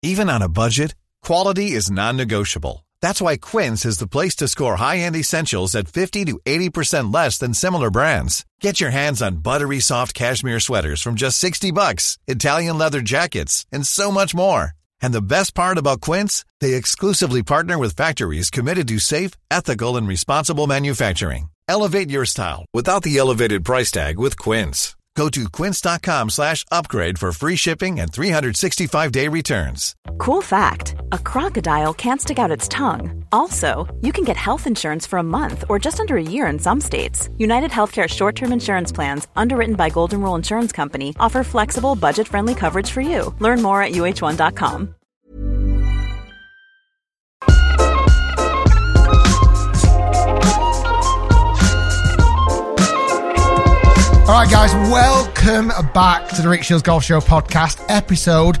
Even on a budget, quality is non-negotiable. That's why Quince is the place to score high-end essentials at 50 to 80% less than similar brands. Get your hands on buttery soft cashmere sweaters from just $60, Italian leather jackets, and so much more. And the best part about Quince, they exclusively partner with factories committed to safe, ethical, and responsible manufacturing. Elevate your style without the elevated price tag with Quince. Go to quince.com/upgrade for free shipping and 365-day returns. Cool fact, a crocodile can't stick out its tongue. Also, you can get health insurance for a month or just under a year in some states. United Healthcare short-term insurance plans, underwritten by Golden Rule Insurance Company, offer flexible, budget-friendly coverage for you. Learn more at UH1.com. All right, guys, welcome back to the Rick Shields Golf Show podcast, episode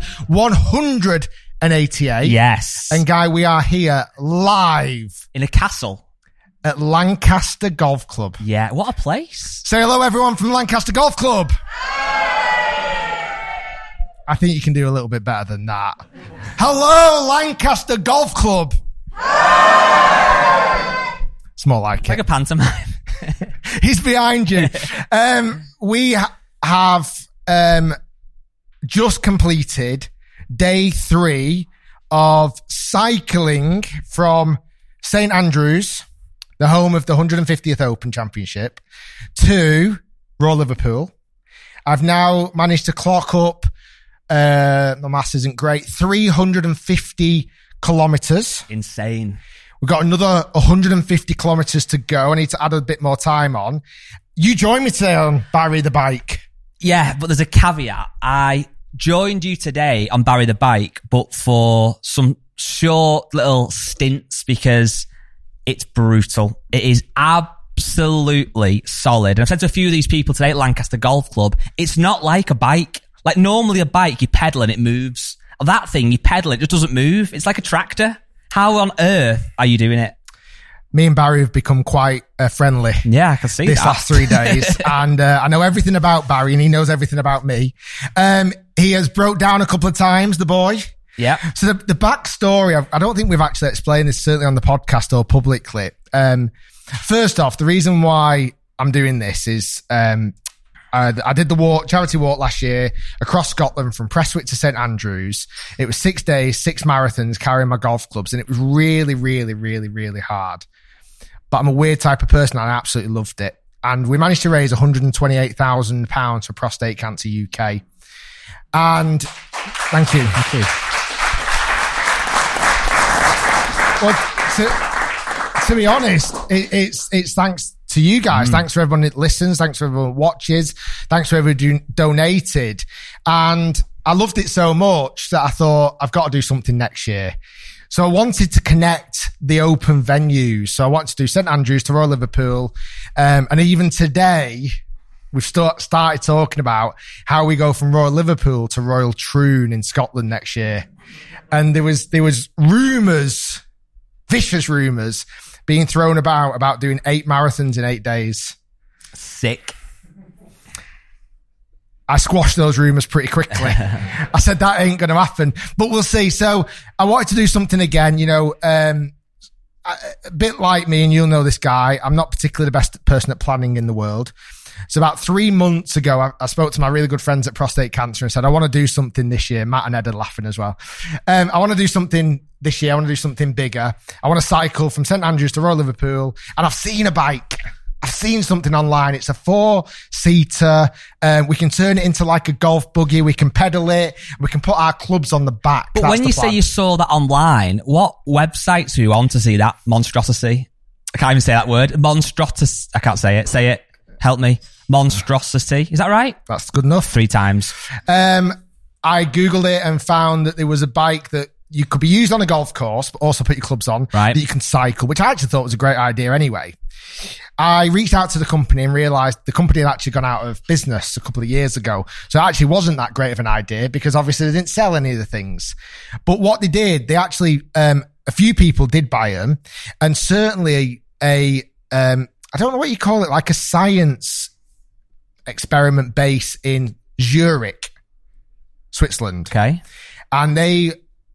188. Yes. And, Guy, we are here live in a castle at Lancaster Golf Club. Yeah, what a place. Say hello, everyone, from Lancaster Golf Club. I think you can do a little bit better than that. Hello, Lancaster Golf Club. It's more like a pantomime. He's behind you. We have just completed day 3 of cycling from St Andrews, the home of the 150th Open Championship, to Royal Liverpool. I've now managed to clock up, my maths isn't great, 350 kilometres. Insane. We've got another 150 kilometres to go. I need to add a bit more time on. You joined me today on Barry the Bike. Yeah, but there's a caveat. I joined you today on Barry the Bike, but for some short little stints because it's brutal. It is absolutely solid. And I've said to a few of these people today at Lancaster Golf Club, it's not like a bike. Like normally a bike, you pedal and it moves. That thing, you pedal, it just doesn't move. It's like a tractor. How on earth are you doing it? Me and Barry have become quite friendly. Yeah, I can see this that. last 3 days. And I know everything about Barry and he knows everything about me. He has broke down a couple of times, the boy. Yeah. So the backstory, I don't think we've actually explained this, certainly on the podcast or publicly. First off, the reason why I'm doing this is I did the charity walk last year across Scotland from Prestwick to St Andrews. It was 6 days, 6 marathons carrying my golf clubs, and it was really, really, really, really hard. But I'm a weird type of person and I absolutely loved it. And we managed to raise £128,000 for Prostate Cancer UK. And thank you. Thank you. Well, to be honest, it's thanks to you guys. Thanks for everyone that listens. Thanks for everyone that watches. Thanks for everyone who donated. And I loved it so much that I thought I've got to do something next year. So I wanted to connect the open venues. So I wanted to do St Andrews to Royal Liverpool. And even today, we've started talking about how we go from Royal Liverpool to Royal Troon in Scotland next year. And there was rumours, vicious rumours, being thrown about doing 8 marathons in 8 days. Sick. I squashed those rumours pretty quickly. I said that ain't going to happen, but we'll see. So I wanted to do something again, a bit like me, and you'll know this guy. I'm not particularly the best person at planning in the world. So about 3 months ago, I spoke to my really good friends at Prostate Cancer and said, I want to do something this year. Matt and Ed are laughing as well. I want to do something this year. I want to do something bigger. I want to cycle from St Andrews to Royal Liverpool. And I've seen a bike. I've seen something online. It's a 4-seater. We can turn it into like a golf buggy. We can pedal it. We can put our clubs on the back. But when you say you saw that online, what websites are you on to see that monstrosity? I can't even say that word. Monstrosity. I can't say it. Say it. Help me. Monstrosity. Is that right? That's good enough. 3 times. I Googled it and found that there was a bike that you could be used on a golf course, but also put your clubs on, right, that you can cycle, which I actually thought was a great idea anyway. I reached out to the company and realised the company had actually gone out of business a couple of years ago. So it actually wasn't that great of an idea because obviously they didn't sell any of the things. But what they did, they actually, a few people did buy them, and certainly I don't know what you call it, like a science experiment base in Zurich, Switzerland. Okay. And they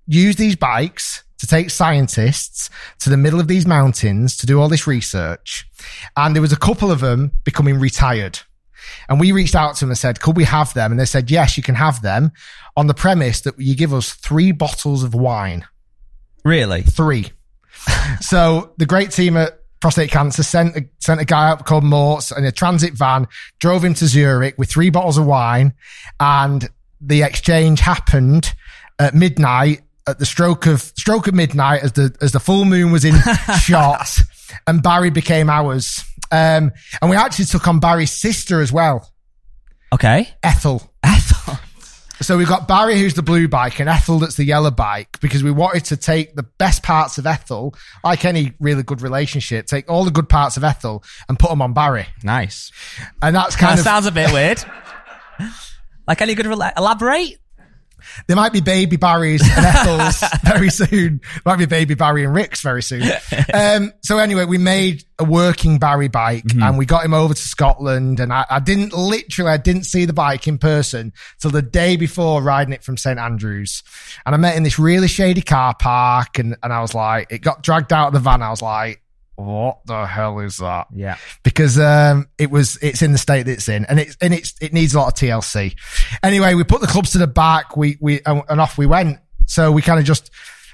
use these bikes to take scientists to the middle of these mountains to do all this research. And there was a couple of them becoming retired. And we reached out to them and said, could we have them? And they said, yes, you can have them on the premise that you give us 3 bottles of wine. Really? 3. So the great team at Prostate Cancer sent a guy up called Mortz in a transit van, drove him to Zurich with 3 bottles of wine. And the exchange happened at midnight, at the stroke of midnight, as the full moon was in shot, and Barry became ours. And we actually took on Barry's sister as well. Okay. Ethel. So we've got Barry, who's the blue bike, and Ethel, that's the yellow bike, because we wanted to take the best parts of Ethel, like any really good relationship, take all the good parts of Ethel and put them on Barry. Nice. And that's kind of... sounds a bit weird. Like any good... elaborate? There might be baby Barrys and Ethels very soon. Might be baby Barry and Ricks very soon. So anyway, we made a working Barry bike and we got him over to Scotland, and I didn't see the bike in person till the day before riding it from St Andrews. And I met in this really shady car park, and I was like, it got dragged out of the van. I was like, what the hell is that? Yeah. Because, it's in the state that it's in, and it needs a lot of TLC. Anyway, we put the clubs to the back, and off we went. So we kind of just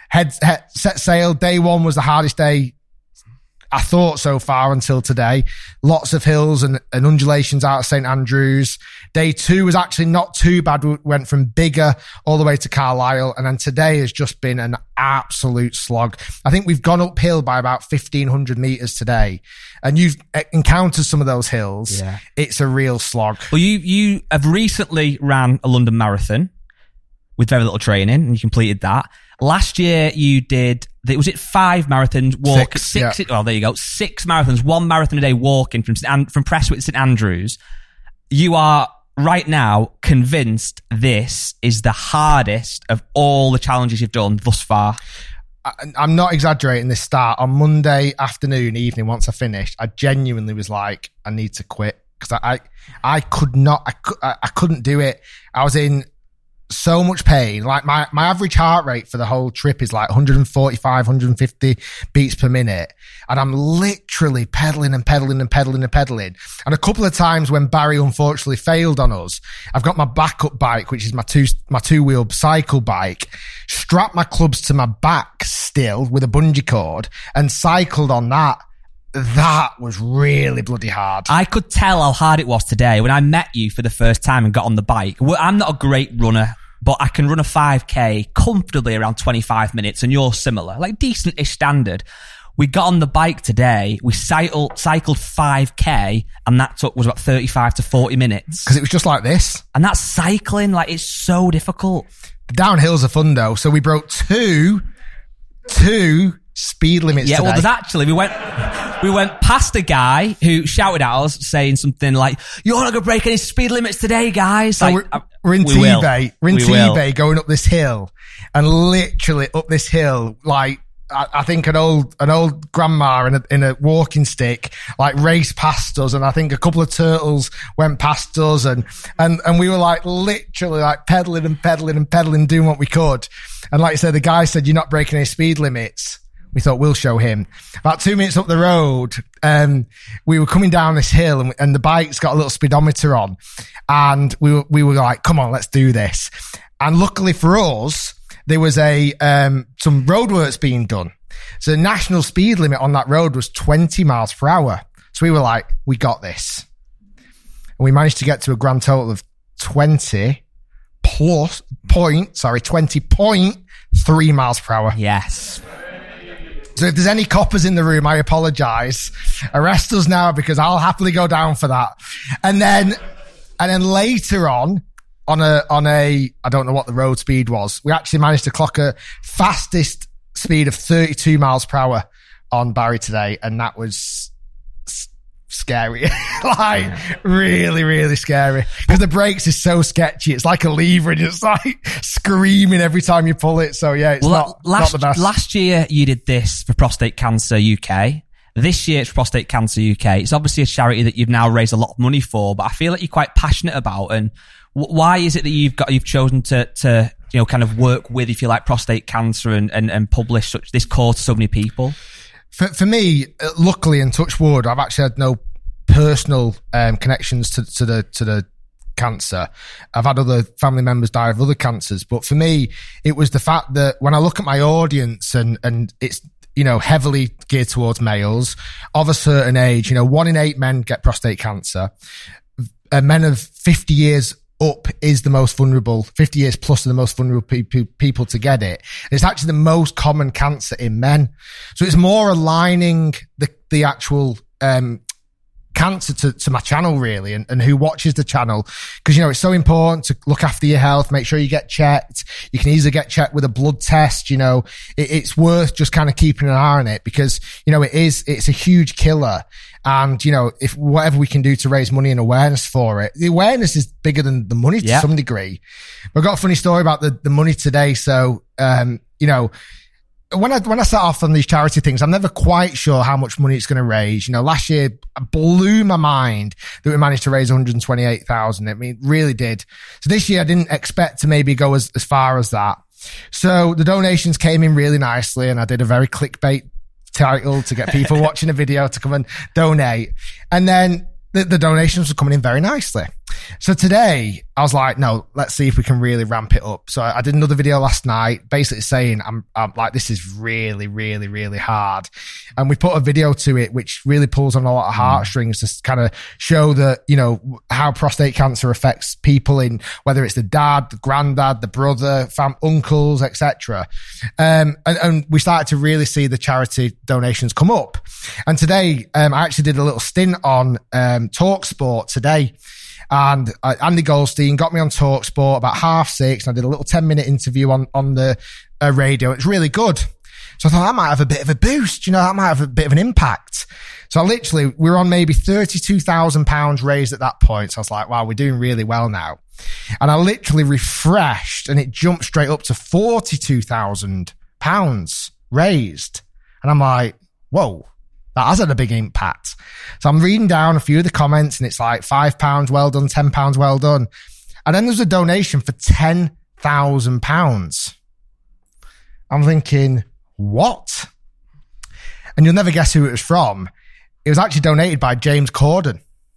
set sail. Day 1 was the hardest day, I thought, so far until today. Lots of hills and undulations out of St Andrews. Day 2 was actually not too bad. We went from Biggar all the way to Carlisle. And then today has just been an absolute slog. I think we've gone uphill by about 1,500 meters today. And you've encountered some of those hills. Yeah. It's a real slog. Well, you have recently ran a London Marathon with very little training, and you completed that. Last year you did, was it 5 marathons? Six. Yeah. Well, there you go. 6 marathons, 1 marathon a day walking from Prestwick to St Andrews. You are right now convinced this is the hardest of all the challenges you've done thus far. I'm not exaggerating this start. On Monday evening, once I finished, I genuinely was like, I need to quit, because I couldn't do it. I was in so much pain. Like my average heart rate for the whole trip is like 145, 150 beats per minute. And I'm literally pedaling and pedaling and pedaling and pedaling. And a couple of times when Barry unfortunately failed on us, I've got my backup bike, which is my two-wheel cycle bike, strapped my clubs to my back still with a bungee cord and cycled on that. That was really bloody hard. I could tell how hard it was today when I met you for the first time and got on the bike. I'm not a great runner, but I can run a 5K comfortably around 25 minutes, and you're similar, like decent-ish standard. We got on the bike today, we cycled 5K, and that was about 35 to 40 minutes. Because it was just like this. And that's cycling, like, it's so difficult. The downhills are fun though, so we broke two speed limits today. Well, there's actually, we went past a guy who shouted at us saying something like, you're not going to break any speed limits today, guys. So like, we're in T-Bay. We're in T-Bay going up this hill, and literally up this hill, like, I think an old grandma in a walking stick, like, raced past us, and I think a couple of turtles went past us, and we were like literally like pedaling and pedaling and pedaling, doing what we could. And like I said, the guy said, you're not breaking any speed limits. We thought, we'll show him. About 2 minutes up the road, we were coming down this hill, and the bike's got a little speedometer on, and we were like, come on, let's do this. And luckily for us, there was some roadworks being done. So the national speed limit on that road was 20 miles per hour. So we were like, we got this. And we managed to get to a grand total of 20.3 miles per hour. Yes. So if there's any coppers in the room, I apologize. Arrest us now, because I'll happily go down for that. And then later on a, I don't know what the road speed was, we actually managed to clock a fastest speed of 32 miles per hour on Barry today. And that was scary. Really, really scary. Because the brakes is so sketchy. It's like a lever, and it's like screaming every time you pull it. So yeah, it's not the best. Last year you did this for Prostate Cancer UK. This year it's for Prostate Cancer UK. It's obviously a charity that you've now raised a lot of money for, but I feel like you're quite passionate about. And why is it that you've chosen to kind of work with, if you like, prostate cancer and publish this cause to so many people? For me, luckily, and touch wood, I've actually had no personal connections to the cancer. I've had other family members die of other cancers, but for me, it was the fact that when I look at my audience and it's, heavily geared towards males of a certain age, 1 in 8 men get prostate cancer. Men of 50 years up is the most vulnerable, 50 years plus are the most vulnerable people to get it. And it's actually the most common cancer in men. So it's more aligning the actual, cancer to my channel really and who watches the channel, because it's so important to look after your health, make sure you get checked. You can easily get checked with a blood test. It's worth just kind of keeping an eye on it, because it's a huge killer. And if whatever we can do to raise money and awareness for it, the awareness is bigger than the money to some degree. I've got a funny story about the money today. So when I set off on these charity things, I'm never quite sure how much money it's going to raise. Last year blew my mind that we managed to raise 128,000. I mean, it really did. So this year I didn't expect to maybe go as far as that. So the donations came in really nicely, and I did a very clickbait title to get people watching a video to come and donate. And then the donations were coming in very nicely. So today I was like, no, let's see if we can really ramp it up. So I did another video last night, basically saying, I'm like, this is really, really, really hard. And we put a video to it, which really pulls on a lot of heartstrings to kind of show that, how prostate cancer affects people in, whether it's the dad, the granddad, the brother, uncles, etc. And we started to really see the charity donations come up. And today, I actually did a little stint on, TalkSport today. And Andy Goldstein got me on TalkSport about 6:30. And I did a little 10-minute interview on the radio. It's really good. So I thought that might have a bit of a boost. That might have a bit of an impact. So we were on maybe £32,000 raised at that point. So I was like, wow, we're doing really well now. And I literally refreshed and it jumped straight up to £42,000 raised. And I'm like, whoa. That has had a big impact. So I'm reading down a few of the comments and it's like £5, well done, £10, well done. And then there's a donation for £10,000. I'm thinking, what? And you'll never guess who it was from. It was actually donated by James Corden.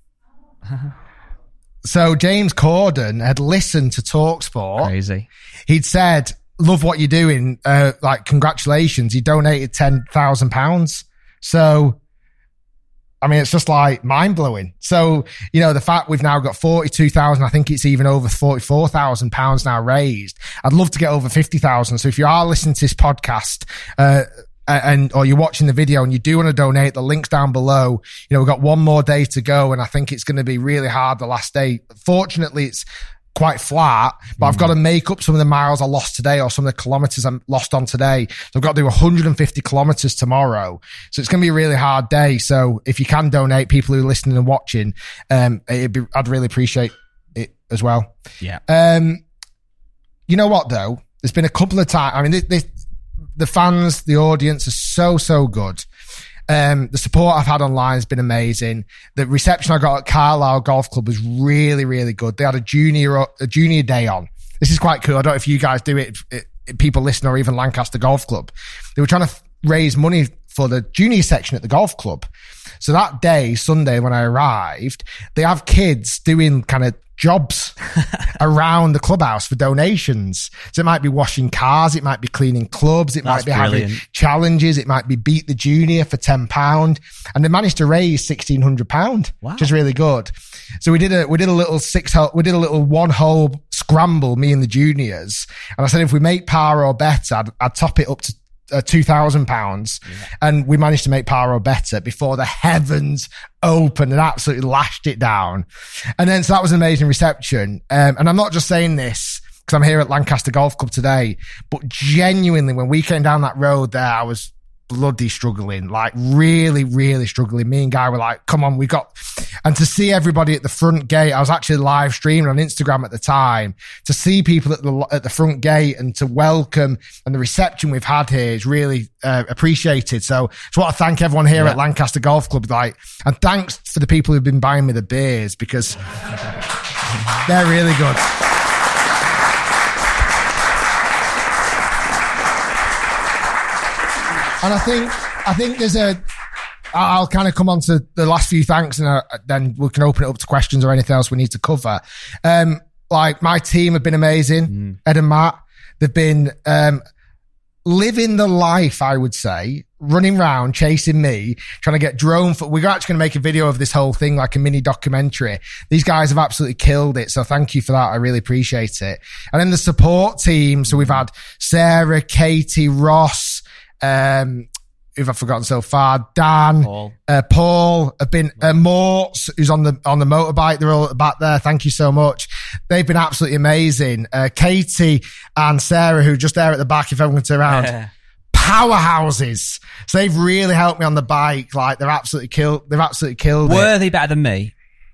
So James Corden had listened to TalkSport. Crazy. He'd said, love what you're doing. Congratulations. He donated £10,000. So, I mean, it's just like mind blowing. So, the fact we've now got 42,000, I think it's even over 44,000 pounds now raised. I'd love to get over 50,000. So if you are listening to this podcast, or you're watching the video and you do want to donate, the link's down below. We've got one more day to go and I think it's going to be really hard the last day. Fortunately, it's quite flat, but I've got to make up some of the miles I lost today or some of the kilometers I lost on today. So I've got to do 150 kilometers tomorrow. So it's going to be a really hard day. So if you can donate, people who are listening and watching, I'd really appreciate it as well. Yeah. You know what though? There's been a couple of times, I mean, the fans, the audience are so good. The support I've had online has been amazing. The reception I got at Carlisle Golf Club was really, really good. They had a junior day on. This is quite cool. I don't know if you guys do it, people listen, or even Lancaster Golf Club. They were trying to raise money for the junior section at the golf club. So that day, Sunday, when I arrived, they have kids doing kind of jobs around the clubhouse for donations. So it might be washing cars, it might be cleaning clubs, it might be having challenges, it might be beat the junior for £10, and they managed to raise £1,600, which is really good. So we did a little one-hole scramble, me and the juniors, and I said if we make par or better, I'd top it up to £2,000, and we managed to make par or better before the heavens opened and absolutely lashed it down. And then so that was an amazing reception. And I'm not just saying this because I'm here at Lancaster Golf Club today, but genuinely when we came down that road there, I was bloody struggling, like really, really struggling. Me and Guy were like, come on, and to see everybody at the front gate, I was actually live streaming on Instagram at the time, to see people at the front gate and to welcome, and the reception we've had here is really appreciated. So just want to thank everyone here at Lancaster Golf Club, and thanks for the people who've been buying me the beers, because they're really good. And I think there's I'll kind of come on to the last few thanks, and then we can open it up to questions or anything else we need to cover. Like, my team have been amazing. Ed and Matt, they've been living the life, I would say, running around, chasing me, trying to get drone. We're actually going to make a video of this whole thing, like a mini documentary. These guys have absolutely killed it. So thank you for that. I really appreciate it. And then the support team. So we've had Sarah, Katie, Ross, who I've forgotten so far, Dan, Paul have been, Morts, who's on the motorbike. They're all back there. Thank you so much. They've been absolutely amazing. Katie and Sarah, who are just there at the back, if everyone can turn around. Powerhouses. So they've really helped me on the bike. Like, they've absolutely killed it. Were they better than me?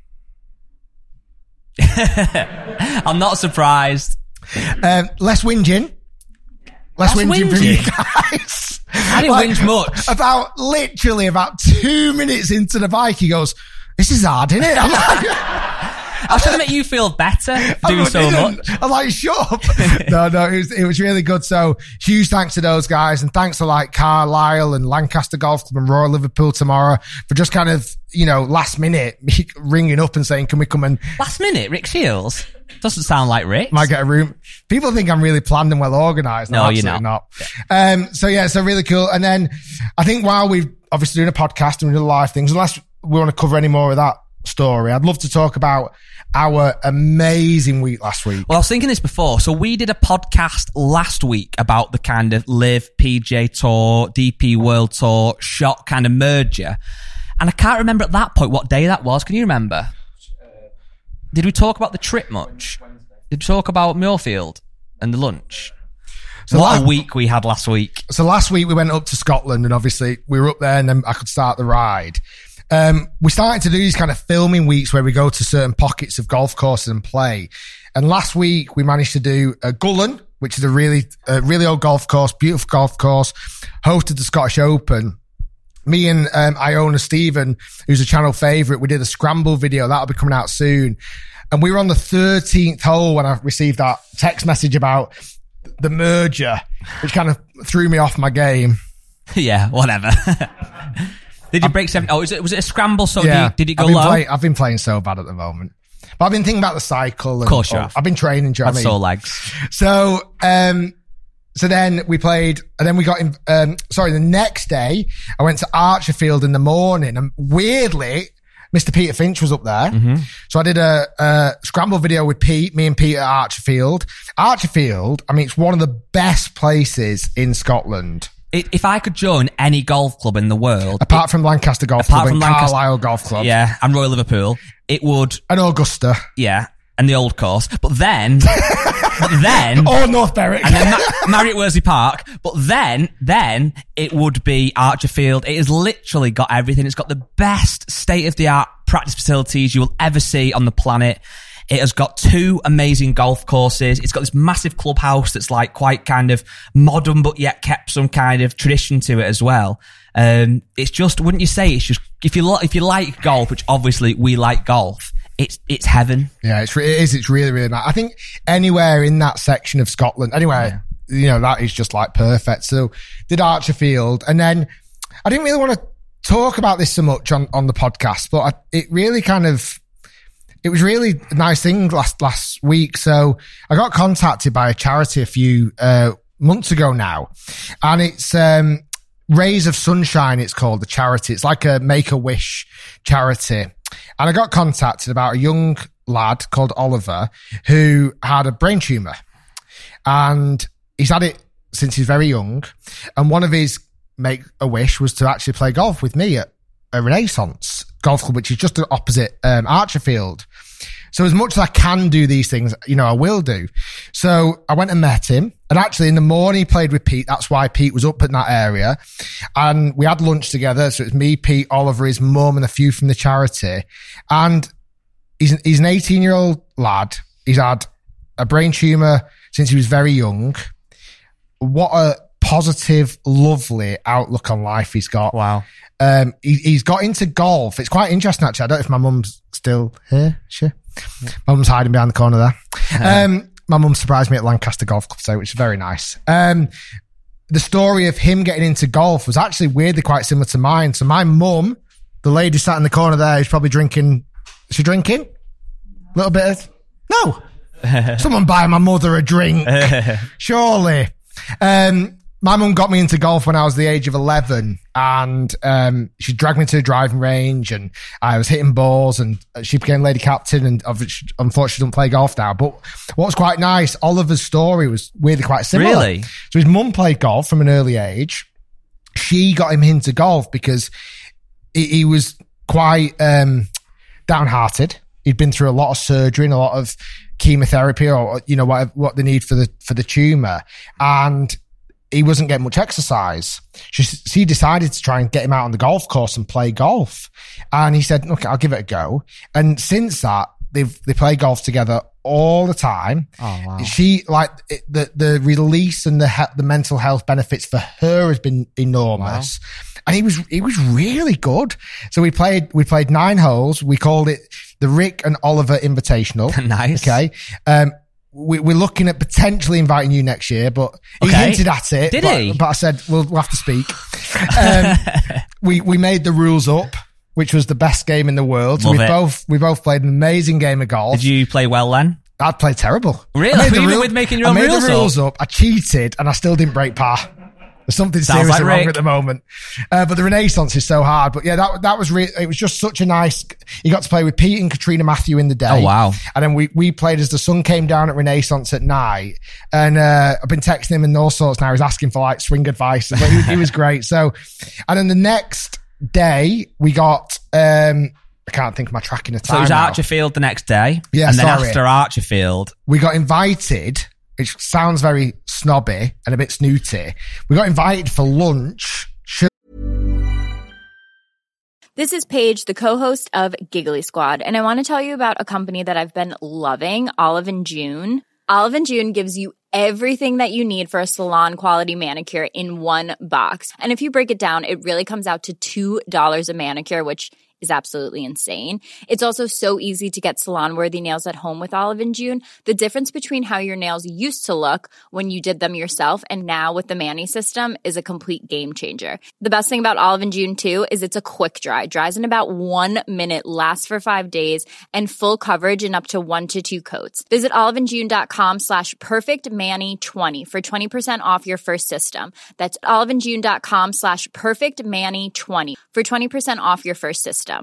I'm not surprised. Less whinging. Less whinging from you guys. I didn't whinge much. About 2 minutes into the bike, he goes, "This is hard, isn't it?" I'm like, I was trying to make you feel better doing so much. I'm like, shut up. No, it was really good. So huge thanks to those guys, and thanks to like Carlisle and Lancaster Golf Club and Royal Liverpool Tomorrow for just kind of, last minute ringing up and saying, "Can we come and..." Last minute, Rick Shields? Doesn't sound like Rick. Might get a room. People think I'm really planned and well organised. No, you're not. So really cool. And then I think while we're obviously doing a podcast and we're doing live things, unless we want to cover any more of that story, I'd love to talk about our amazing week last week. Well, I was thinking this before. So we did a podcast last week about the kind of Live, PJ Tour, DP World Tour, shot kind of merger. And I can't remember at that point what day that was. Can you remember? Did we talk about the trip much? Did we talk about Muirfield and the lunch? So what a week we had last week. So last week we went up to Scotland, and obviously we were up there, and then I could start the ride. We started to do these kind of filming weeks where we go to certain pockets of golf courses and play. And last week we managed to do Gullen, which is a really old golf course, beautiful golf course, hosted the Scottish Open. Me and Iona Stephen, who's a channel favourite, we did a scramble video. That'll be coming out soon. And we were on the 13th hole when I received that text message about the merger, which kind of threw me off my game. Yeah, whatever. Did you break 7? Oh, was it a scramble? So yeah, did it go low? I've been playing so bad at the moment. But I've been thinking about the cycle. And, of course you have. I've been training, do you know what I mean? Sore legs. So then we played, and then we got in, the next day I went to Archerfield in the morning, and weirdly, Mr. Peter Finch was up there. Mm-hmm. So I did a scramble video with me and Pete at Archerfield. Archerfield, I mean, it's one of the best places in Scotland. If I could join any golf club in the world, apart from Lancaster Golf Club and Carlisle Golf Club, yeah, and Royal Liverpool, it would, and Augusta, yeah, and the old course, but then, or North Berwick, and then Marriott Worsley Park, but then it would be Archerfield. It has literally got everything. It's got the best state-of-the-art practice facilities you will ever see on the planet. It has got 2 amazing golf courses. It's got this massive clubhouse that's like quite kind of modern, but yet kept some kind of tradition to it as well. It's just, wouldn't you say, it's just, if you like golf, which obviously we like golf, it's heaven. Yeah, it is. It's really, really nice. I think anywhere in that section of Scotland, anywhere, that is just like perfect. So did Archerfield. And then I didn't really want to talk about this so much on the podcast, but it was really a nice thing last week. So I got contacted by a charity a few months ago now, and it's Rays of Sunshine, it's called, the charity. It's like a Make-A-Wish charity. And I got contacted about a young lad called Oliver who had a brain tumour. And he's had it since he's very young. And one of his Make-A-Wish was to actually play golf with me at a Renaissance Golf Club, which is just opposite Archerfield. So as much as I can do these things, I will do. So I went and met him. And actually in the morning he played with Pete. That's why Pete was up in that area. And we had lunch together. So it's me, Pete, Oliver, his mum, and a few from the charity. And he's an 18-year-old lad. He's had a brain tumour since he was very young. What a positive, lovely outlook on life he's got. Wow. He's got into golf. It's quite interesting, actually. I don't know if my mum's still here. She? My mum's hiding behind the corner there. My mum surprised me at Lancaster Golf Club today, which is very nice. the story of him getting into golf was actually weirdly quite similar to mine. So my mum, the lady sat in the corner there, is probably drinking. Is she drinking? A little bit of... No. Someone buy my mother a drink. Surely. My mum got me into golf when I was the age of 11, and she dragged me to the driving range, and I was hitting balls, and she became lady captain, and unfortunately doesn't play golf now. But what was quite nice, Oliver's story was weirdly quite similar. Really? So his mum played golf from an early age. She got him into golf because he was quite downhearted. He'd been through a lot of surgery and a lot of chemotherapy, or what they need for the tumor, and he wasn't getting much exercise. She decided to try and get him out on the golf course and play golf. And he said, "Look, I'll give it a go." And since that, they play golf together all the time. Oh, wow. She the release and the mental health benefits for her has been enormous. Wow. And he was really good. So we played 9 holes. We called it the Rick and Oliver Invitational. Nice. Okay. We're looking at potentially inviting you next year, but he hinted at it. Did he? But I said, we'll have to speak. We made the rules up, which was the best game in the world. So we both played an amazing game of golf. Did you play well then? I played terrible. Really? Even with making your own rules up? I made the rules up. I cheated and I still didn't break par. There's something seriously wrong at the moment. But the Renaissance is so hard. But yeah, that was it was just such a nice, you got to play with Pete and Katrina Matthew in the day. Oh, wow. And then we played as the sun came down at Renaissance at night. And, I've been texting him and all sorts now. He's asking for like swing advice. But he was great. So, and then the next day we got, I can't think of my tracking of time. So it was now. Archerfield the next day. Yeah, and then after Archerfield, we got invited, which sounds very snobby and a bit snooty. We got invited for lunch. This is Paige, the co-host of Giggly Squad, and I want to tell you about a company that I've been loving, Olive & June. Olive & June gives you everything that you need for a salon-quality manicure in one box. And if you break it down, it really comes out to $2 a manicure, which is absolutely insane. It's also so easy to get salon-worthy nails at home with Olive & June. The difference between how your nails used to look when you did them yourself and now with the Mani system is a complete game changer. The best thing about Olive & June, too, is it's a quick dry. Dries in about 1 minute, lasts for 5 days, and full coverage in up to 1 to 2 coats. Visit oliveandjune.com/perfectmani20 for 20% off your first system. That's oliveandjune.com/perfectmani20 for 20% off your first system.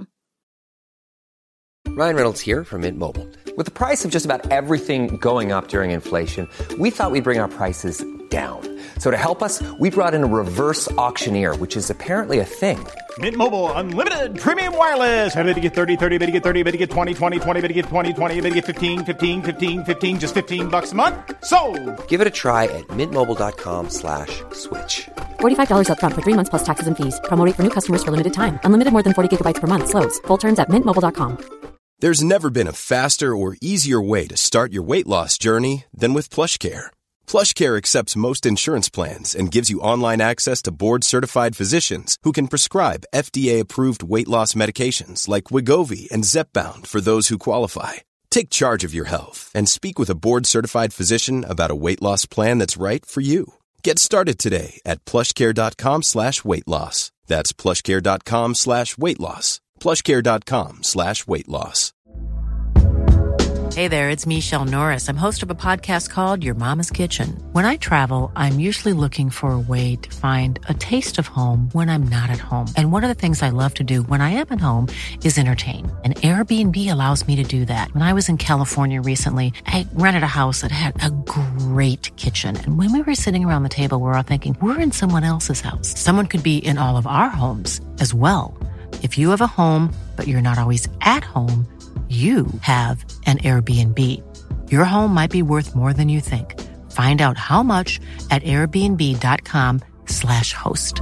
Ryan Reynolds here from Mint Mobile. With the price of just about everything going up during inflation, we thought we'd bring our prices down. So to help us, we brought in a reverse auctioneer, which is apparently a thing. Mint Mobile Unlimited Premium Wireless. How to get 30, 30, bit to get 30, bit to get 20, 20, 20, bit to get 20, 20, bit to get 15, 15, 15, 15, just $15 a month? Sold! Give it a try at mintmobile.com/switch. $45 up front for 3 months plus taxes and fees. Promo rate for new customers for limited time. Unlimited more than 40 gigabytes per month. Slows full terms at mintmobile.com. There's never been a faster or easier way to start your weight loss journey than with PlushCare. PlushCare accepts most insurance plans and gives you online access to board-certified physicians who can prescribe FDA-approved weight loss medications like Wegovy and Zepbound for those who qualify. Take charge of your health and speak with a board-certified physician about a weight loss plan that's right for you. Get started today at plushcare.com/weight-loss. That's plushcare.com/weight-loss. plushcare.com/weight-loss. Hey there, it's Michelle Norris. I'm host of a podcast called Your Mama's Kitchen. When I travel, I'm usually looking for a way to find a taste of home when I'm not at home. And one of the things I love to do when I am at home is entertain. And Airbnb allows me to do that. When I was in California recently, I rented a house that had a great kitchen. And when we were sitting around the table, we're all thinking, we're in someone else's house. Someone could be in all of our homes as well. If you have a home, but you're not always at home, you have an Airbnb. Your home might be worth more than you think. Find out how much at airbnb.com/host.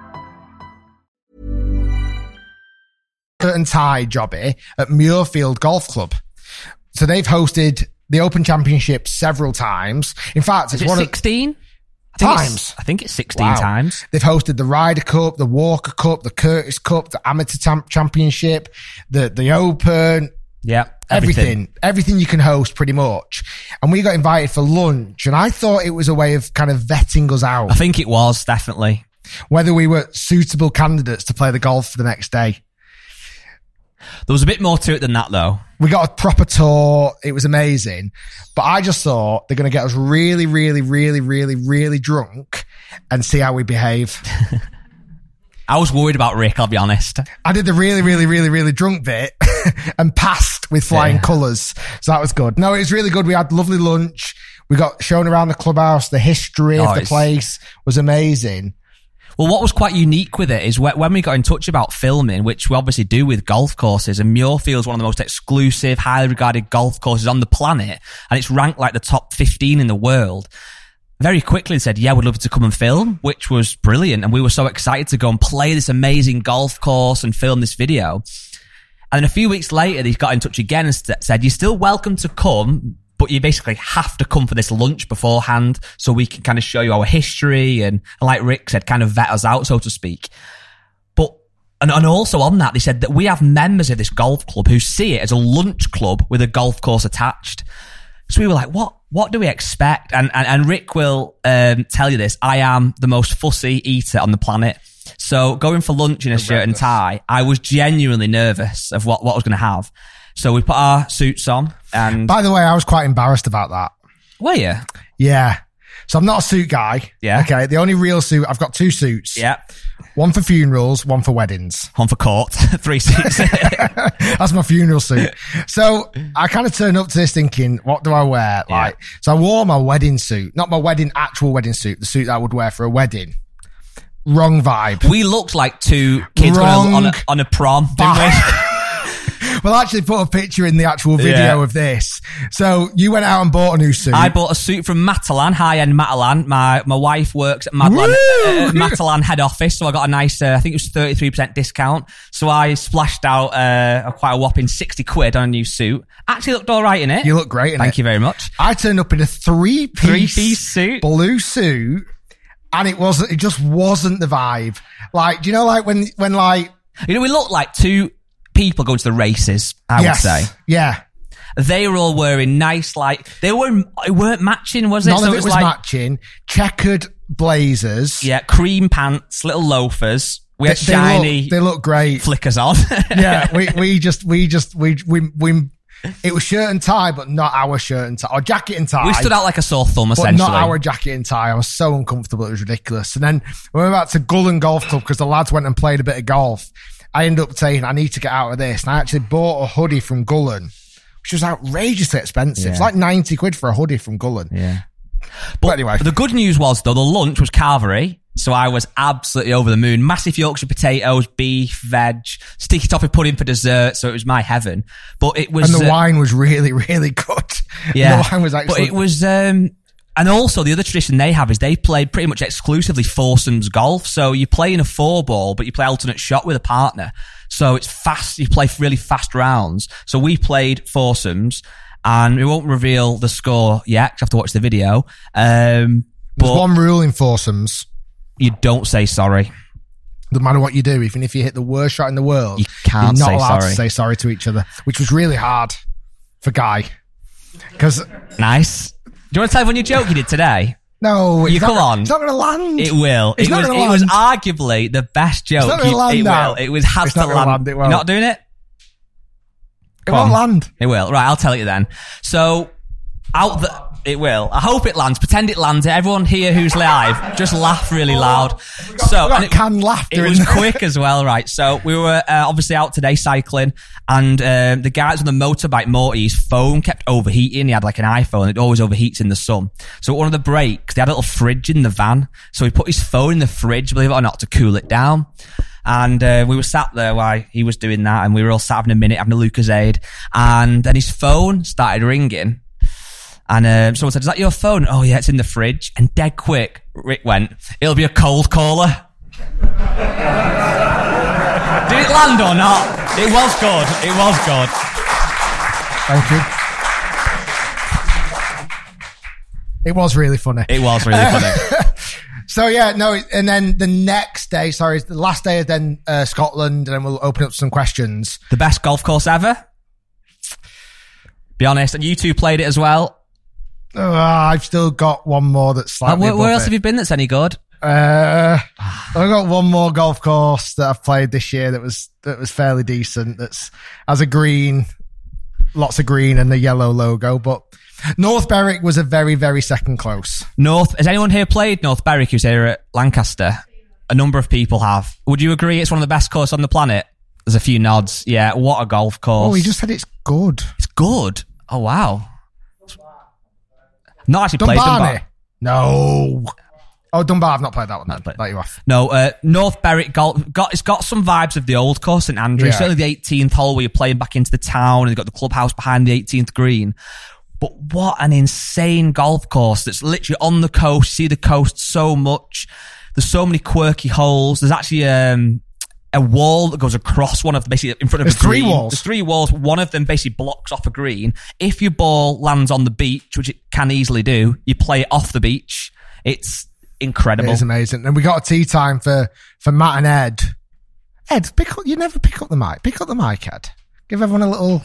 And Ty Jobby at Muirfield Golf Club. So they've hosted the Open Championship several times. In fact, it's one 16 times. I think it's 16 times. They've hosted the Ryder Cup, the Walker Cup, the Curtis Cup, the Amateur Championship, the Open. Yeah. Everything you can host pretty much. And we got invited for lunch, and I thought it was a way of kind of vetting us out. I think it was, definitely. Whether we were suitable candidates to play the golf for the next day. There was a bit more to it than that, though. We got a proper tour. It was amazing. But I just thought they're going to get us really, really, really, really, really drunk and see how we behave. I was worried about Rick, I'll be honest. I did the really, really, really, really drunk bit and passed with flying colours. So that was good. No, it was really good. We had lovely lunch. We got shown around the clubhouse. The history of the place was amazing. Well, what was quite unique with it is when we got in touch about filming, which we obviously do with golf courses, and Muirfield's one of the most exclusive, highly regarded golf courses on the planet, and it's ranked like the top 15 in the world. Very quickly said, yeah, we'd love to come and film, which was brilliant. And we were so excited to go and play this amazing golf course and film this video. And then a few weeks later, they got in touch again and said, you're still welcome to come, but you basically have to come for this lunch beforehand so we can kind of show you our history and like Rick said, kind of vet us out, so to speak. But, and also on that, they said that we have members of this golf club who see it as a lunch club with a golf course attached. So we were like, what do we expect? And Rick will tell you this. I am the most fussy eater on the planet. So going for lunch in a shirt and tie, I was genuinely nervous of what I was going to have. So we put our suits on and... By the way, I was quite embarrassed about that. Were you? Yeah. So I'm not a suit guy. Yeah. Okay. The only real suit, I've got 2 suits. Yeah. One for funerals, one for weddings. One for court. 3 suits. That's my funeral suit. So I kind of turned up to this thinking, what do I wear? Yeah. So I wore my wedding suit, not my actual wedding suit, the suit that I would wear for a wedding. Wrong vibe. We looked like 2 kids going on a prom, didn't we? We'll actually put a picture in the actual video of this. So you went out and bought a new suit. I bought a suit from Matalan, high-end Matalan. My wife works at Matalan head office, so I got a nice, I think it was 33% discount. So I splashed out quite a whopping 60 quid on a new suit. Actually looked all right in it. You look great in it. Thank you very much. I turned up in a three-piece suit, blue suit, and it just wasn't the vibe. Like, do you know, like when like... You know, we looked like 2 people going to the races, I would say. Yeah. They were all wearing nice, like, it weren't matching, was it? None of it was matching. Checkered blazers. Yeah, cream pants, little loafers. We had shiny. They look great. Flickers on. Yeah, we it was shirt and tie, but not our shirt and tie. Or jacket and tie. We stood out like a sore thumb, essentially. But not our jacket and tie. I was so uncomfortable, it was ridiculous. And then we went back to Gullen Golf Club because the lads went and played a bit of golf. I ended up saying, I need to get out of this. And I actually bought a hoodie from Gullen, which was outrageously expensive. Yeah. It's like 90 quid for a hoodie from Gullen. Yeah. But anyway. The good news was, though, the lunch was carvery. So I was absolutely over the moon. Massive Yorkshire potatoes, beef, veg, sticky toffee pudding for dessert. So it was my heaven. But it was... And the wine was really, really good. Yeah. The wine was excellent. But it was... And also, the other tradition they have is they play pretty much exclusively foursomes golf. So you play in a 4-ball, but you play alternate shot with a partner. So it's fast. You play really fast rounds. So we played foursomes, and we won't reveal the score yet, 'cause I have to watch the video. There's one rule in foursomes. You don't say sorry. No matter what you do, even if you hit the worst shot in the world, you can't you're not allowed to say sorry to each other, which was really hard for Guy. Nice. Do you want to tell everyone your joke you did today? No. Come on. It's not going to land. It will. It was arguably the best joke. It's not going to land now. It has to land. It won't. You're not doing it? It won't land. It will. Right, I'll tell you then. So, it will. I hope it lands. Pretend it lands. Everyone here who's live, just laugh really loud. Canned laughter. It was quick as well, right? So we were obviously out today cycling, and the guys on the motorbike, Morty's phone kept overheating. He had like an iPhone. It always overheats in the sun. So at one of the breaks, they had a little fridge in the van. So he put his phone in the fridge, believe it or not, to cool it down. And we were sat there while he was doing that, and we were all sat having a minute, having a Lucozade, and then his phone started ringing. And someone said, is that your phone? Oh yeah, it's in the fridge. And dead quick, Rick went, it'll be a cold caller. Did it land or not? It was good. It was good. Thank you. It was really funny. It was really funny. So yeah, no, and then the next day, it's the last day of then Scotland, and then we'll open up some questions. The best golf course ever? Be honest. And you two played it as well. I've still got one more that's slightly Where else have you been that's any good? I've got one more golf course that I've played this year that was fairly decent. That's has a green, lots of green and the yellow logo. But North Berwick was a very, very second close. Has anyone here played North Berwick who's here at Lancaster? A number of people have. Would you agree it's one of the best courses on the planet? There's a few nods. Yeah, what a golf course. Oh, he just said it's good. It's good? Oh, wow. Not actually played Dunbar. No. Oh, Dunbar, I've not played that one. Let you off. No, North Berwick Golf, it's got some vibes of the old course, St Andrews. Yeah. Certainly the 18th hole where you're playing back into the town and you've got the clubhouse behind the 18th green. But what an insane golf course that's literally on the coast. You see the coast so much. There's so many quirky holes. There's actually a wall that goes across one of basically in front of the green. 3 walls. There's 3 walls. One of them basically blocks off a green. If your ball lands on the beach, which it can easily do, you play it off the beach. It's incredible. It is amazing. And we got a tea time for Matt and Ed. Ed, you never pick up the mic. Pick up the mic, Ed. Give everyone a little...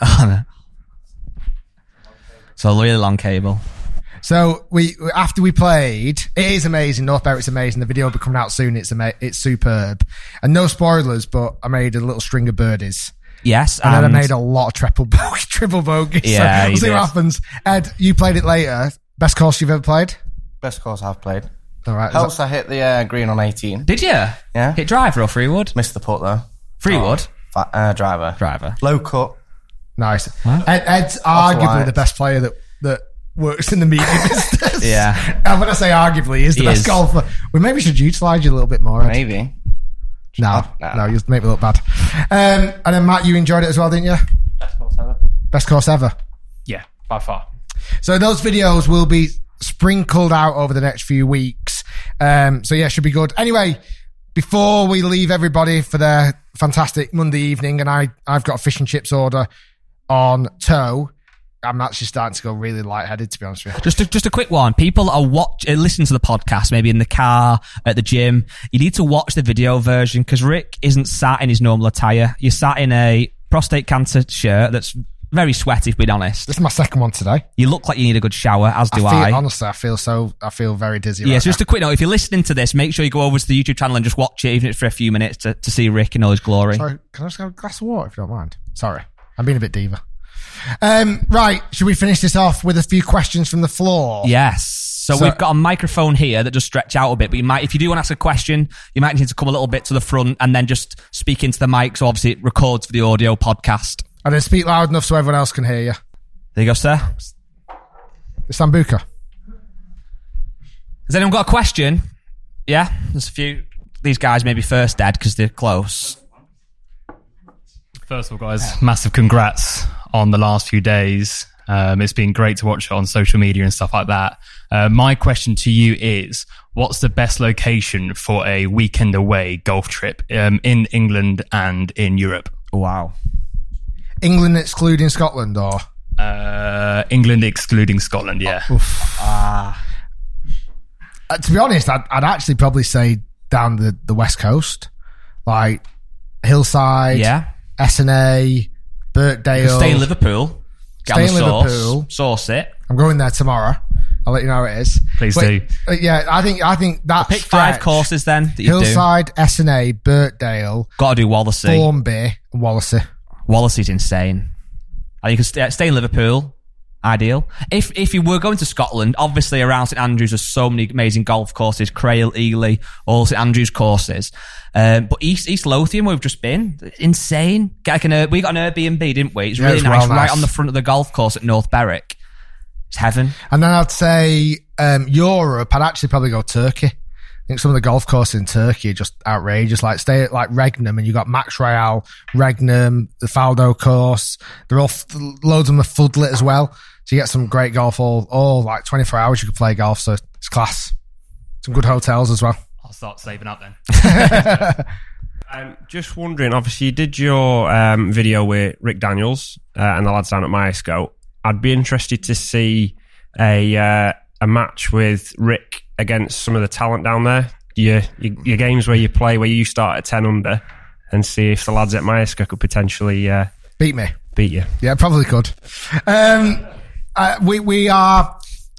So a really long cable. So after we played, it is amazing. North Berwick's amazing. The video will be coming out soon. It's superb. And no spoilers, but I made a little string of birdies. Yes. And then I made a lot of triple bogeys. Yeah, so we'll see what happens. Ed, you played it later. Best course you've ever played? Best course I've played. All right. Helps I hit the green on 18. Did you? Yeah. Hit driver or freewood? Missed the putt though. Freewood? Driver. Driver. Low cut. Nice. Ed's arguably the best player that works in the media business. Yeah. And when I say arguably, he's the best golfer. We maybe should utilise you a little bit more, Ed. Maybe. No, you make me look bad. And then Matt, you enjoyed it as well, didn't you? Best course ever. Best course ever? Yeah, by far. So those videos will be sprinkled out over the next few weeks. So yeah, should be good. Anyway, before we leave everybody for their fantastic Monday evening, and I've got a fish and chips order on toe. I'm actually starting to go really lightheaded, to be honest with you. Just a quick one. People are listening to the podcast, maybe in the car, at the gym. You need to watch the video version because Rick isn't sat in his normal attire. You're sat in a prostate cancer shirt that's very sweaty, to be honest. This is my second one today. You look like you need a good shower, as do I. Honestly, I feel very dizzy. Yeah, so just a quick note. If you're listening to this, make sure you go over to the YouTube channel and just watch it, even if it's for a few minutes, to see Rick in all his glory. Sorry, can I just have a glass of water if you don't mind? Sorry, I'm being a bit diva. Right, should we finish this off with a few questions from the floor? Yes. So we've got a microphone here that does stretch out a bit, but if you do want to ask a question, you might need to come a little bit to the front and then just speak into the mic. So obviously it records for the audio podcast. And then speak loud enough so everyone else can hear you. There you go, sir. It's Sambuca. Has anyone got a question? Yeah, there's a few. These guys may be first, Dad, because they're close. First of all, guys, massive congrats on the last few days. It's been great to watch it on social media and stuff like that. My question to you is, what's the best location for a weekend away golf trip in England and in Europe? Wow. England excluding Scotland, or? England excluding Scotland, yeah. To be honest, I'd actually probably say down the West Coast. Like Hillside, S&A, Birkdale. Stay in Liverpool. Stay in Liverpool. Source it. I'm going there tomorrow. I'll let you know how it is. Please do. Yeah, I think that pick 5 courses then that you Hillside, S&A, Birkdale. Got to do Wallasey. Thornby and Wallasey. Wallasey's insane. And you can stay in Liverpool. Ideal. If you were going to Scotland, obviously around St Andrews there's so many amazing golf courses, Crail, Ely, all St Andrews courses. But East Lothian, where we've just been, insane. We got an Airbnb, didn't we? It's really nice, right on the front of the golf course at North Berwick. It's heaven. And then I'd say Europe, I'd actually probably go Turkey. I think some of the golf courses in Turkey are just outrageous. Like stay at like Regnum, and you got Max Royale, Regnum, the Faldo course. They're all loads of them are floodlit as well. So you get some great golf all like 24 hours you can play golf. So it's class. Some good hotels as well. I'll start saving up then. Just wondering, obviously you did your video with Rick Daniels and the lads down at Myesco. I'd be interested to see a match with Rick against some of the talent down there. Your games where you start at 10 under, and see if the lads at Myesco could potentially beat me. beat you. Yeah, probably could. We are...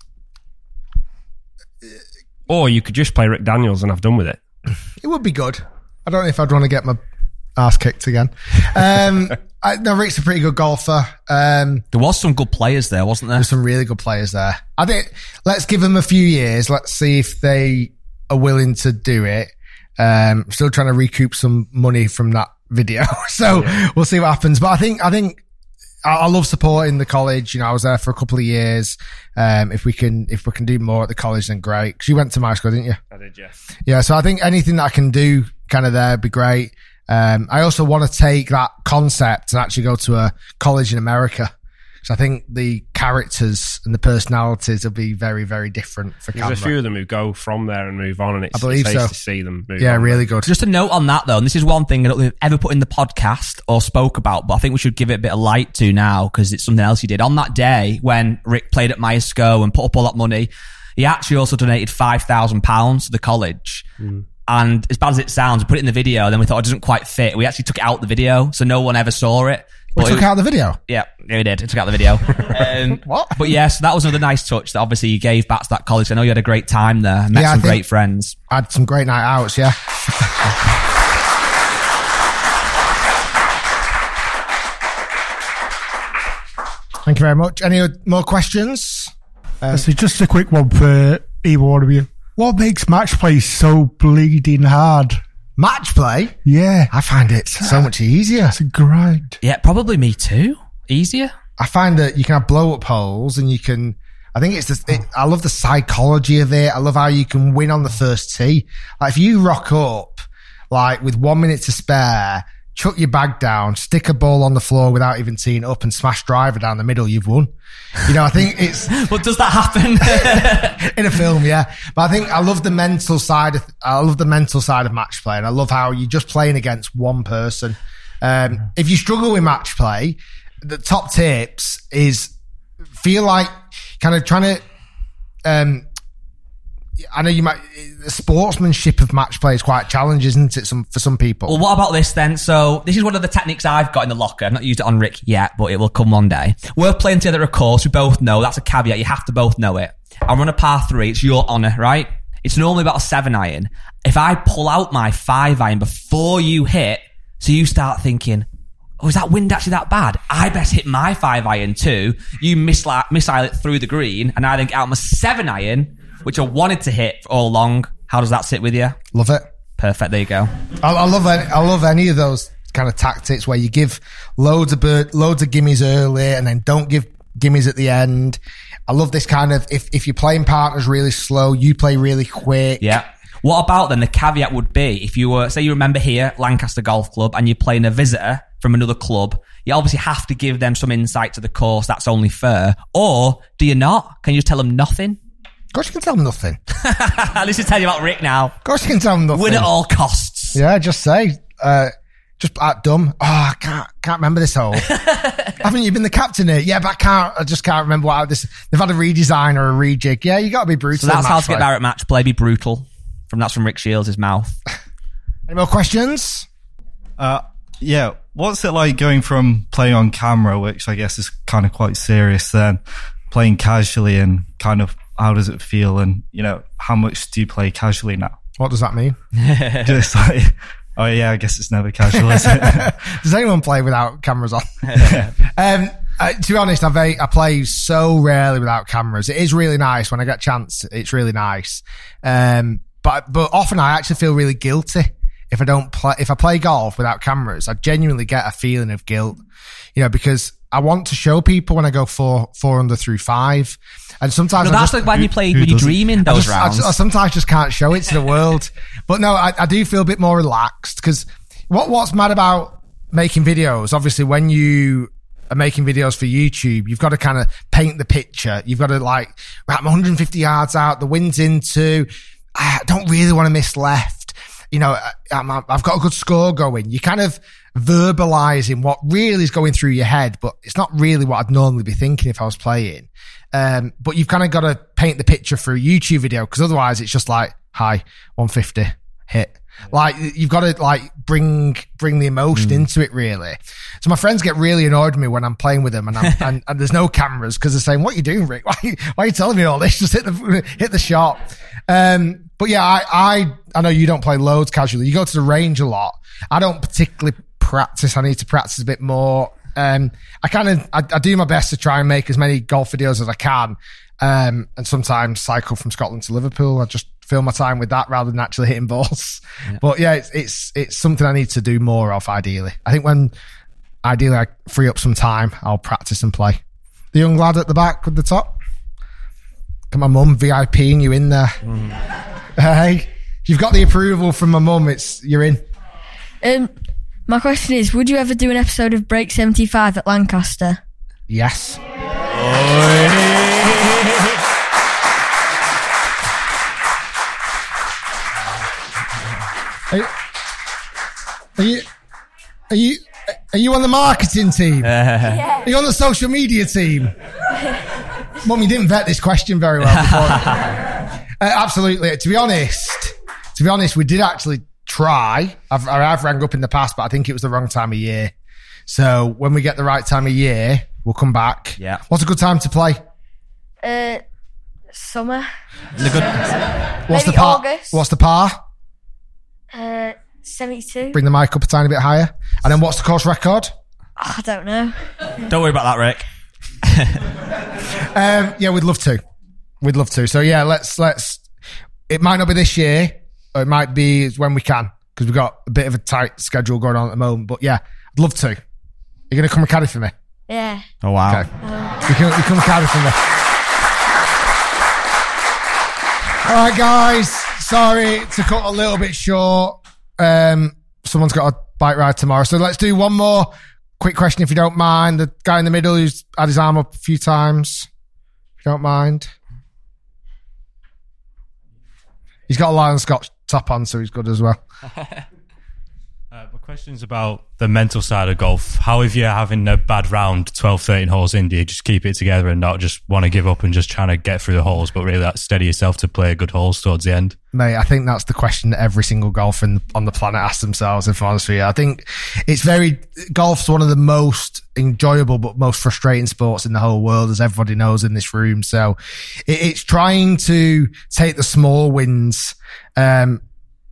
Or you could just play Rick Daniels and have done with it. It would be good. I don't know if I'd want to get my ass kicked again. No, Rick's a pretty good golfer. There was some good players there, wasn't there? There's some really good players there. I think let's give them a few years. Let's see if they are willing to do it. Still trying to recoup some money from that video. So we'll see what happens. But I think I love supporting the college. You know, I was there for a couple of years. If we can do more at the college, then great. Because you went to my school, didn't you? I did, yeah. Yeah. So I think anything that I can do kind of there would be great. I also want to take that concept and actually go to a college in America. So I think the characters and the personalities will be very, very different for Canberra. There's a few of them who go from there and move on, and it's nice to see them move on. Yeah, really good. Just a note on that, though, and this is one thing I don't think we've ever put in the podcast or spoke about, but I think we should give it a bit of light to now because it's something else he did. On that day when Rick played at Myerscough and put up all that money, he actually also donated £5,000 to the college. And as bad as it sounds, we put it in the video, and then we thought it doesn't quite fit. We actually took it out the video, so no one ever saw it. We took out the video? Yeah, we did. We took out the video. What? But yes, that was another nice touch that obviously you gave back to that college. I know you had a great time there. Met some great friends. I had some great night outs, yeah. Thank you very much. Any more questions? So just a quick one for either one of you. What makes match play so bleeding hard? Match play? Yeah. I find it so much easier. It's a grind. Yeah, probably me too. Easier. I find that you can have blow up holes and you can, I think it's just, I love the psychology of it. I love how you can win on the first tee. Like if you rock up, like with 1 minute to spare, chuck your bag down, stick a ball on the floor without even teeing up and smash driver down the middle, you've won. You know, I think it's... But does that happen? In a film, yeah. But I think I love the mental side of match play, and I love how you're just playing against one person. If you struggle with match play, the top tips is feel like kind of trying to... I know you might... The sportsmanship of match play is quite challenging, isn't it, for some people? Well, what about this then? So this is one of the techniques I've got in the locker. I've not used it on Rick yet, but it will come one day. We're playing together a course. We both know. That's a caveat. You have to both know it. I run a par 3. It's your honour, right? It's normally about a 7-iron. If I pull out my 5-iron before you hit, so you start thinking, oh, is that wind actually that bad? I best hit my 5-iron too. You missile it through the green, and I then get out my 7-iron, which I wanted to hit all along. How does that sit with you? Love it. Perfect. There you go. I love any of those kind of tactics where you give loads of gimmies early and then don't give gimmies at the end. I love this kind of, if you're playing partners really slow, you play really quick. Yeah. What about then the caveat would be if you were, say you remember here, Lancaster Golf Club, and you're playing a visitor from another club, you obviously have to give them some insight to the course. That's only fair. Or do you not? Can you just tell them nothing? Of course you can tell them nothing. Let's just tell you about Rick now. Of course you can tell them nothing. Win at all costs. Yeah, just say, just act dumb. Oh, I can't remember this hole. Haven't you been the captain here? Yeah, but I just can't remember what this. They've had a redesign or a rejig. Yeah, you got to be brutal. So that's how to get better at match play. Be brutal. That's from Rick Shields' mouth. Any more questions? Yeah. What's it like going from playing on camera, which I guess is kind of quite serious, then playing casually, and kind of how does it feel? And, you know, how much do you play casually now? What does that mean? Just like, oh yeah, I guess it's never casual, is it? Does anyone play without cameras on? To be honest, I play so rarely without cameras. It is really nice when I get a chance. It's really nice. But often I actually feel really guilty if I play golf without cameras. I genuinely get a feeling of guilt, you know, because I want to show people when I go 4 under through 5. And sometimes that's like when you play, when you dream in those rounds. I sometimes just can't show it to the world. But no, I do feel a bit more relaxed, because what's mad about making videos, obviously when you are making videos for YouTube, you've got to kind of paint the picture. You've got to like, right, I'm 150 yards out, the wind's into, I don't really want to miss left. You know, I've got a good score going. You kind of verbalizing what really is going through your head, but it's not really what I'd normally be thinking if I was playing. But you've kind of got to paint the picture for a YouTube video, because otherwise it's just like, hi, 150, hit. Like, you've got to like bring the emotion into it, really. So my friends get really annoyed with me when I'm playing with them and there's no cameras because they're saying, "What are you doing, Rick? Why are you telling me all this? Just hit the shot." But yeah, I know you don't play loads casually. You go to the range a lot. I don't particularly practice. I need to practice a bit more. I do my best to try and make as many golf videos as I can. And sometimes cycle from Scotland to Liverpool. I just fill my time with that rather than actually hitting balls. Yeah. But yeah, it's something I need to do more of, ideally. I think when ideally I free up some time, I'll practice and play. The young lad at the back with the top. Got my mum VIPing you in there. Hey, you've got the approval from my mum. You're in. My question is, would you ever do an episode of Break 75 at Lancaster? Yes. Are you on the marketing team? Yeah. Are you on the social media team? Mum, you didn't vet this question very well before. Absolutely. To be honest, we did actually try. I've rang up in the past, but I think it was the wrong time of year. So when we get the right time of year, we'll come back. Yeah. What's a good time to play? Summer. What's Maybe the par? August. What's the par? 72. Bring the mic up a tiny bit higher. And then what's the course record? Oh, I don't know. Don't worry about that, Rick. Yeah, we'd love to. So yeah, let's. It might not be this year, or it might be when we can, because we've got a bit of a tight schedule going on at the moment. But yeah, I'd love to. You're going to come and caddy for me? Yeah. Oh wow. Okay. You come and caddy for me. All right, guys. Sorry to cut a little bit short. Someone's got a bike ride tomorrow, so let's do one more quick question, if you don't mind. The guy in the middle who's had his arm up a few times, if you don't mind. He's got a Lion Scotch top on, so he's good as well. My question's about the mental side of golf. How, if you're having a bad round, 12, 13 holes in, do you just keep it together and not just want to give up and just trying to get through the holes, but really steady yourself to play good holes towards the end? Mate, I think that's the question that every single golfer on the planet asks themselves, if I'm honest with you. I think golf's one of the most enjoyable but most frustrating sports in the whole world, as everybody knows in this room. So it's trying to take the small wins, and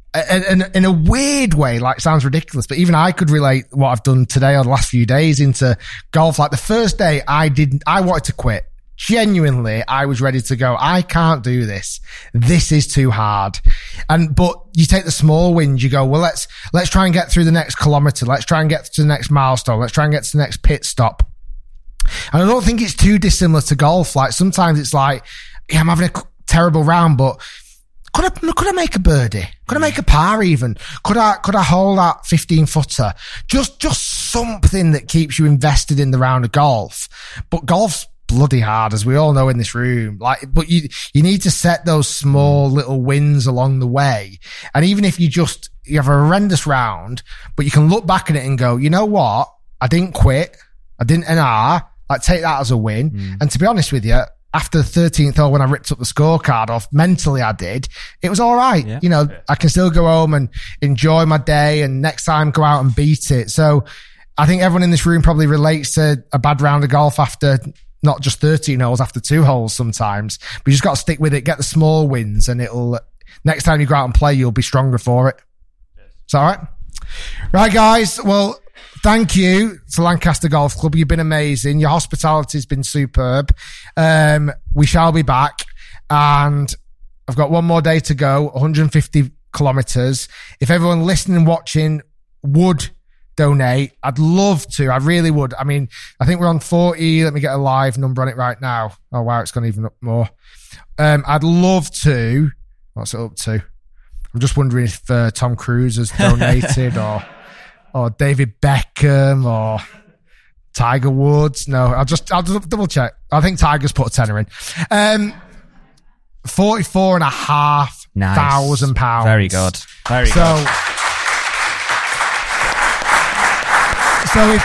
in a weird way, like, sounds ridiculous, but even I could relate what I've done today or the last few days into golf. Like, the first day I wanted to quit. Genuinely, I was ready to go. I can't do this. This is too hard. But you take the small wins, you go, well, let's try and get through the next kilometer. Let's try and get to the next milestone. Let's try and get to the next pit stop. And I don't think it's too dissimilar to golf. Like, sometimes it's like, yeah, I'm having a terrible round, but could I make a birdie? Could I make a par even? Could I hole that 15-footer? Just something that keeps you invested in the round of golf. But golf's bloody hard, as we all know in this room. Like, but you need to set those small little wins along the way. And even if you have a horrendous round, but you can look back at it and go, you know what? I didn't quit. I didn't NR. Like, take that as a win. And to be honest with you, after the 13th hole, when I ripped up the scorecard off, mentally I did, it was all right. Yeah. You know, I can still go home and enjoy my day, and next time go out and beat it. So I think everyone in this room probably relates to a bad round of golf after not just 13 holes, after 2 holes sometimes. But you just got to stick with it, get the small wins, and next time you go out and play, you'll be stronger for it. Is that all right? Right, guys. Well, thank you to Lancaster Golf Club. You've been amazing. Your hospitality's been superb. We shall be back, and I've got one more day to go, 150 kilometers. If everyone listening and watching would donate, I'd love to. I really would. I mean, I think we're on 40. Let me get a live number on it right now. Oh, wow, it's gone even up more. I'd love to. What's it up to? I'm just wondering if Tom Cruise has donated or David Beckham or Tiger Woods. No, I'll just double check. I think Tiger's put a tenner in. £44,500. Very good. Very good. So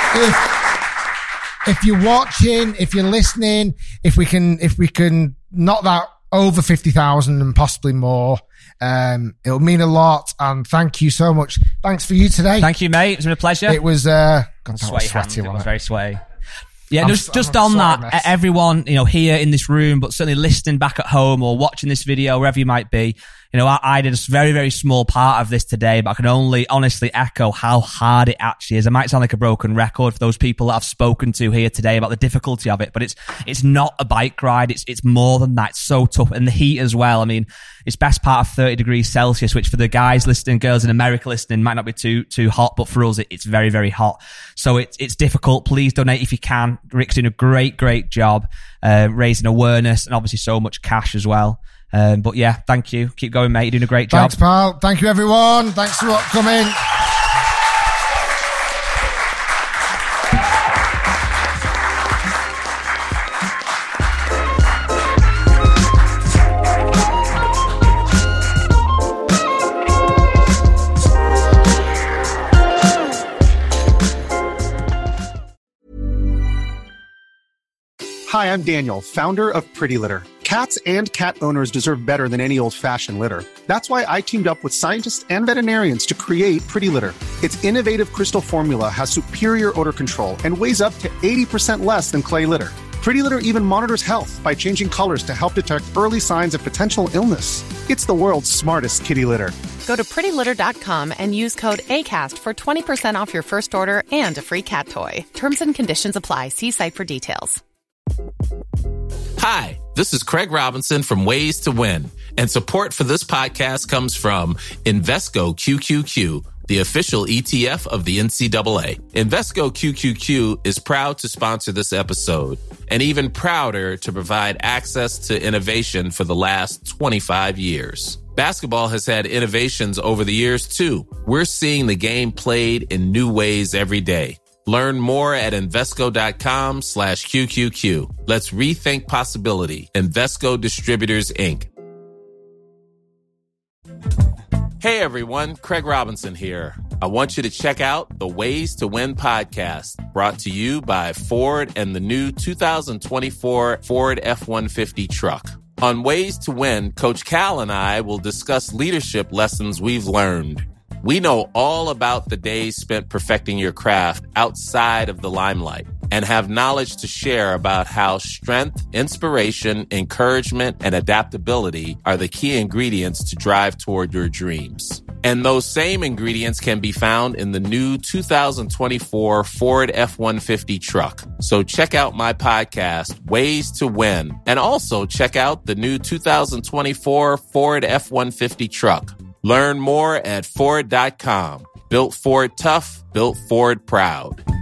if you're watching, if you're listening, if we can knock that over 50,000 and possibly more. It'll mean a lot, and thank you so much. Thanks for you today. Thank you, mate. It's been a pleasure. It was sweaty. It was very sweaty. Yeah, just on that, everyone, here in this room, but certainly listening back at home or watching this video, wherever you might be, I did a very, very small part of this today, but I can only honestly echo how hard it actually is. It might sound like a broken record for those people that I've spoken to here today about the difficulty of it, but it's not a bike ride. It's more than that. It's so tough. And the heat as well. I mean, it's best part of 30 degrees Celsius, which for the guys listening, girls in America listening, might not be too hot, but for us, it's very, very hot. So it's difficult. Please donate if you can. Rick's doing a great job, raising awareness and obviously so much cash as well. But yeah, thank you. Keep going, mate. You're doing a great job. Thanks, pal. Thank you, everyone. Thanks for coming. Hi, I'm Daniel, founder of Pretty Litter. Cats and cat owners deserve better than any old-fashioned litter. That's why I teamed up with scientists and veterinarians to create Pretty Litter. Its innovative crystal formula has superior odor control and weighs up to 80% less than clay litter. Pretty Litter even monitors health by changing colors to help detect early signs of potential illness. It's the world's smartest kitty litter. Go to prettylitter.com and use code ACAST for 20% off your first order and a free cat toy. Terms and conditions apply. See site for details. Hi, this is Craig Robinson from Ways to Win, and support for this podcast comes from Invesco QQQ, the official ETF of the NCAA. Invesco QQQ is proud to sponsor this episode, and even prouder to provide access to innovation for the last 25 years. Basketball has had innovations over the years, too. We're seeing the game played in new ways every day. Learn more at Invesco.com/QQQ. Let's rethink possibility. Invesco Distributors, Inc. Hey everyone, Craig Robinson here. I want you to check out the Ways to Win podcast, brought to you by Ford and the new 2024 Ford F-150 truck. On Ways to Win, Coach Cal and I will discuss leadership lessons we've learned. We know all about the days spent perfecting your craft outside of the limelight and have knowledge to share about how strength, inspiration, encouragement, and adaptability are the key ingredients to drive toward your dreams. And those same ingredients can be found in the new 2024 Ford F-150 truck. So check out my podcast, Ways to Win, and also check out the new 2024 Ford F-150 truck. Learn more at Ford.com. Built Ford tough, built Ford proud.